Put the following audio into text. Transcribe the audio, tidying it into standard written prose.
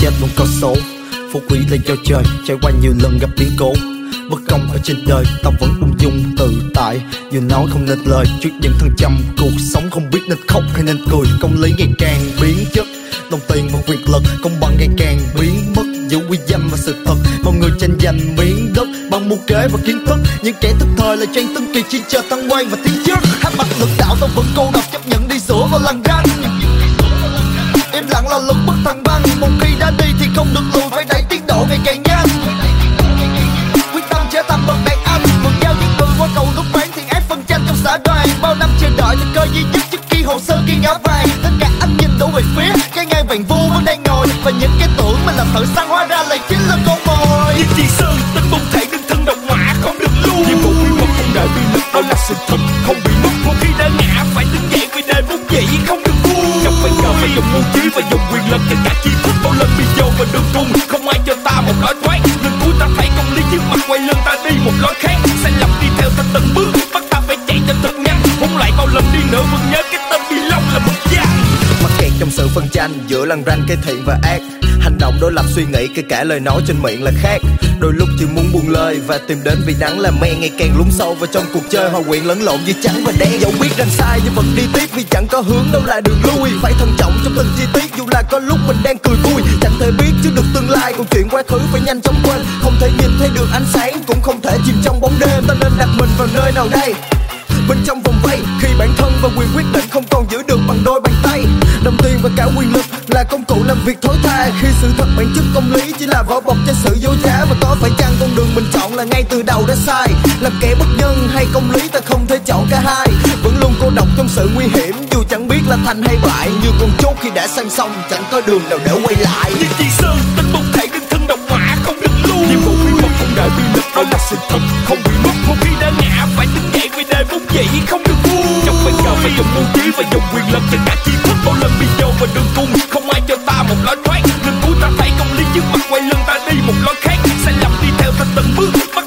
chết luôn có số. Phú quý là do trời, trải qua nhiều lần gặp biến cố. Bất công ở trên đời, tao vẫn ung dung tự tại. Dù nói không nên lời trước những thăng trầm cuộc sống, không biết nên khóc hay nên cười. Công lý ngày càng biến chất, đồng tiền và quyền lực công bằng ngày càng biến mất. Giữ uy danh và sự thật, mọi người tranh giành miếng đất bằng mưu kế và kiến thức. Những kẻ thức thời là trang tân kỳ chỉ chờ thăng quan và tiến chức. Hát mặt lực đạo tao vẫn cô độc chấp nhận đi sửa vào lằn ranh. Im lặng là lực bất thăng băng, một khi đã đi thì không được lùi, phải đẩy tiến độ ngày càng nhanh. Quyết tâm trở thành bậc đàn anh, vượt giao những người qua cầu lúc bán thiện ác phân tranh trong xã đoàn. Bao năm chờ đợi thời cơ duy nhất trước khi hồ sơ ghi ngã vàng. Tất cả anh nhìn đổ về phía cái ngai vàng vu vẫn đang ngồi, và những cái tưởng mình là thợ săn hóa ra lại chính là con mồi. Như chị Sơn tính bông thể đương thân độc mã không được lưu. Nhiệm vụ bí mật không đợi bí mật, đó là sự thật không bị mất. Một khi đã ngã phải đứng dậy vì đời vốn dĩ không được buông. Trong vai trò phải dùng mưu trí và dùng quyền lực để cả chi thức. Bao lần bị dồn vào đường cùng, không ai cho ta một lối thoát. Lần cuối ta thấy công lý trước mặt, quay lưng ta đi một lối khác. Sai lầm đi theo ta từng bước, bắt ta phải chạy cho thật nhanh. Hôn lại bao lần đi nữa vẫn nhớ cái tên Bi Long là một danh. Mắc kẹt trong sự phân tranh giữa lằn ranh cái thiện và ác. Hành động đối lập suy nghĩ, kể cả lời nói trên miệng là khác. Đôi lúc chỉ muốn buông lời và tìm đến vị đắng làm men. Ngày càng lún sâu vào trong cuộc chơi, hòa quyện lẫn lộn như trắng và đen. Dẫu biết rằng sai nhưng vẫn đi tiếp vì chẳng có hướng đâu là đường lui. Phải thận trọng trong từng chi tiết dù là có lúc mình đang cười vui. Chẳng thể biết trước được tương lai, còn chuyện quá khứ phải nhanh chóng quên. Không thể nhìn thấy được ánh sáng, cũng không thể chìm trong bóng đêm. Ta nên đặt mình vào nơi nào đây? Bên trong vòng vây, khi bản thân và quyền quyết định không còn giữ được bằng đôi bàn tay. Đồng tiền và cả quyền lực là công cụ làm việc thối tha. Khi sự thật bản chất công lý chỉ là vỏ bọc cho sự dối trá. Và có phải chăng con đường mình chọn là ngay từ đầu đã sai? Làm kẻ bất nhân hay công lý, ta không thể chọn cả hai. Vẫn luôn cô độc trong sự nguy hiểm, dù chẳng biết là thành hay bại. Như con chốt khi đã sang sông, chẳng có đường nào để quay lại. Như chị Sơn tính bông thể đương thân độc mã không được lưu. Nhiệm vụ bí mật không đợi bí mật, đó là sự thật không bị mất. Một khi đã ngã phải đứng dậy vì đời vốn dĩ không được buông. Trong vai trò phải dùng mưu trí và dùng quyền lực để cả chi thức. Bao lần bị dồn vào đường cùng, không ai cho ta một lối thoát. Lần cuối ta thấy công lý trước mặt, quay lưng ta đi một lối khác. Sai lầm đi theo ta từng bước, bắt